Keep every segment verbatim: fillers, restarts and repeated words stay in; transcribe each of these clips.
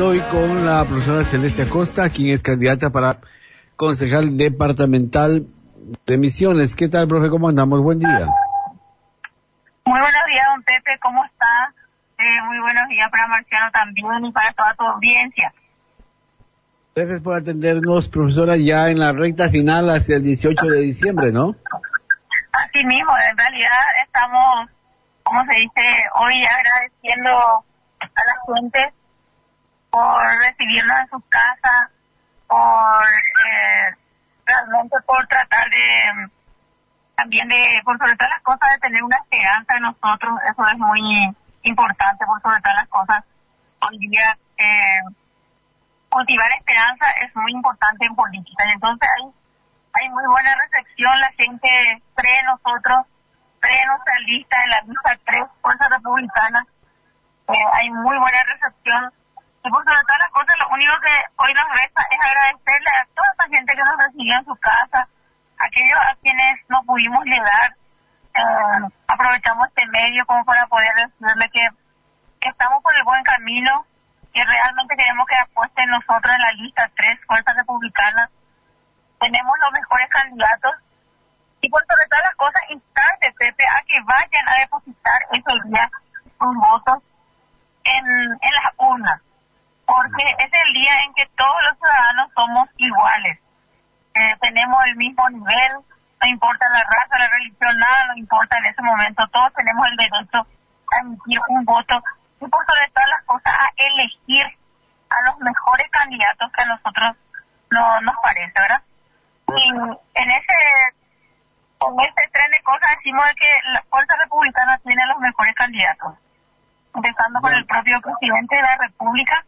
Estoy con la profesora Celeste Acosta, quien es candidata para concejal departamental de Misiones. ¿Qué tal, profe? ¿Cómo andamos? Buen día. Muy buenos días, don Pepe. ¿Cómo está? Eh, muy buenos días para Marciano también y para toda tu audiencia. Gracias por atendernos, profesora, ya en la recta final hacia el dieciocho de diciembre, ¿no? Así mismo, en realidad estamos, como se dice, hoy agradeciendo a la gente por recibirnos en sus casas, por eh, realmente por tratar de, también de, por sobre todas las cosas, de tener una esperanza en nosotros. Eso es muy importante, por sobre todas las cosas. Hoy día, eh, cultivar esperanza es muy importante en política. Y entonces hay, hay muy buena recepción, la gente cree en nosotros, cree en nuestra lista, en la lista tres fuerzas republicanas. Eh, hay muy buena recepción. Y por sobre todas las cosas, lo único que hoy nos resta es agradecerle a toda esa gente que nos recibió en su casa, aquellos a quienes no pudimos llegar. Eh, aprovechamos este medio como para poder decirle que, que estamos por el buen camino, que realmente queremos que apuesten nosotros en la lista tres fuerzas republicanas. Tenemos los mejores candidatos y por sobre todas las cosas, instante, Pepe, a que vayan a depositar ese día sus votos en, en las urnas, porque es el día en que todos los ciudadanos somos iguales. Eh, tenemos el mismo nivel, no importa la raza, la religión, nada, no importa en ese momento, todos tenemos el derecho a emitir un voto y por sobre todas las cosas a elegir a los mejores candidatos que a nosotros no nos parece, ¿verdad? Y en ese, con este tren de cosas decimos de que la Fuerza Republicana tiene los mejores candidatos, empezando con el propio presidente de la República,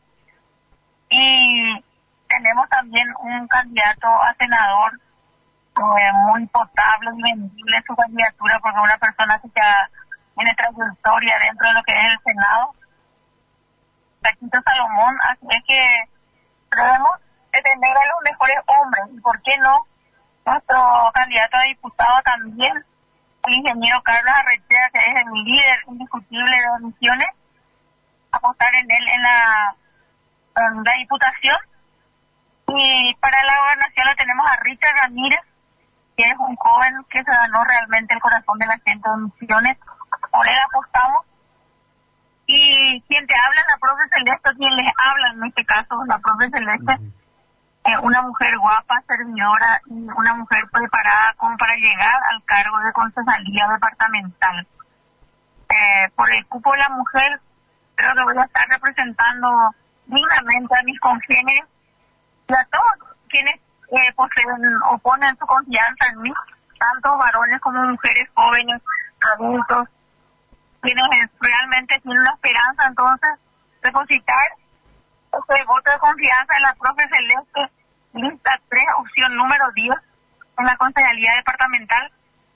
y tenemos también un candidato a senador eh, muy potable y vendible su candidatura, porque una persona que ya tiene trayectoria dentro de lo que es el Senado, Taquito Salomón. Así es que debemos de tener a los mejores hombres, y por qué no nuestro candidato a diputado también, el ingeniero Carlos Arrechea, que es el líder indiscutible de Misiones, apostar en él en la, en la diputación. Y para la gobernación lo tenemos a Richard Ramírez, que es un joven que se ganó realmente el corazón de la gente de Misiones. Por él apostamos. Y quien te habla es la profe Celeste, quien les habla en este caso, la profe Celeste, uh-huh. eh, una mujer guapa, servidora y una mujer preparada como para llegar al cargo de concejalía departamental. Eh, por el cupo de la mujer, creo que voy a estar representando dignamente a mis congéneres y a todos quienes eh, poseen o ponen su confianza en mí, tanto varones como mujeres, jóvenes, adultos, quienes realmente tienen una esperanza. Entonces, depositar ese voto de confianza en la profe Celeste, lista tres, opción número diez, en la concejalía departamental.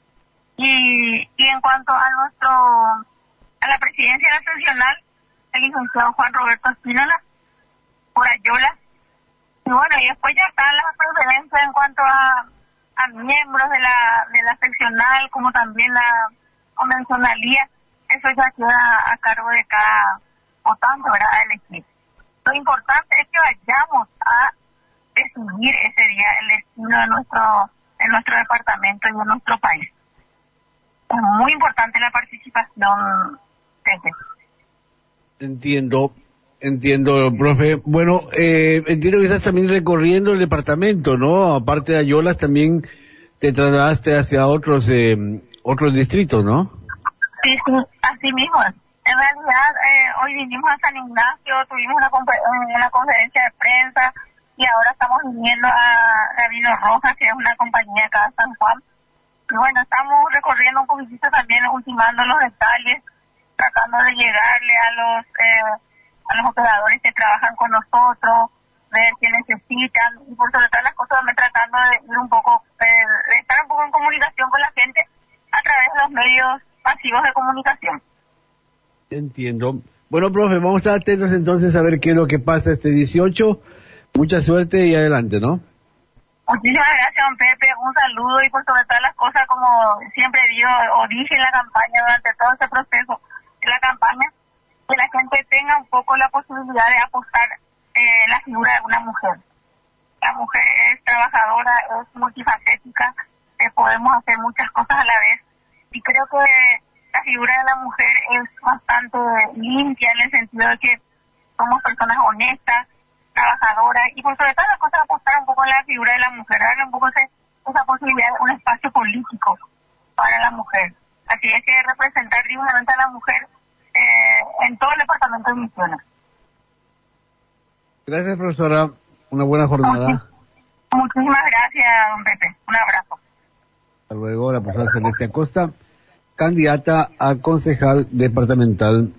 Y, y en cuanto a nuestro, a la presidencia nacional, el licenciado Juan Roberto Espínola, por Ayola. Y bueno, y después ya están las preferencias en cuanto a, a miembros de la, de la seccional, como también la convencionalía. Eso ya queda a cargo de cada votante, ¿verdad?, a elegir. Lo importante es que vayamos a decidir ese día el destino de nuestro, de nuestro departamento y de nuestro país. Es muy importante la participación, Pepe. Entiendo, entiendo, profe. Bueno, eh, entiendo que estás también recorriendo el departamento, ¿no? Aparte de Ayolas, también te trasladaste hacia otros, eh, otros distritos, ¿no? Sí, sí, así mismo. En realidad, eh, hoy vinimos a San Ignacio, tuvimos una, una conferencia de prensa y ahora estamos viniendo a Rabino Rojas, que es una compañía acá de San Juan. Y bueno, estamos recorriendo un poquitito también, ultimando los detalles, tratando de llegarle a los eh, a los operadores que trabajan con nosotros, ver qué necesitan, y por sobre todas las cosas también tratando de ir un poco, eh, de estar un poco en comunicación con la gente a través de los medios masivos de comunicación. Entiendo. Bueno, profe, vamos a estar atentos entonces a ver qué es lo que pasa este dieciocho. Mucha suerte y adelante, ¿no? Muchísimas gracias, don Pepe. Un saludo y por sobre todas las cosas, como siempre digo o dije en la campaña, durante todo este proceso de la campaña, que la gente tenga un poco la posibilidad de apostar una mujer. La mujer es trabajadora, es multifacética, eh, podemos hacer muchas cosas a la vez. Y creo que la figura de la mujer es bastante limpia en el sentido de que somos personas honestas, trabajadoras, y por sobre todas las cosas apostar un poco en la figura de la mujer, darle un poco ese, esa posibilidad de un espacio político para la mujer. Así es que representar dignamente a la mujer eh, en todo el departamento de Misiones. Gracias, profesora. Una buena jornada. Muchísimas gracias, don Pepe. Un abrazo. Hasta luego, la profesora Celeste Acosta, candidata a concejal departamental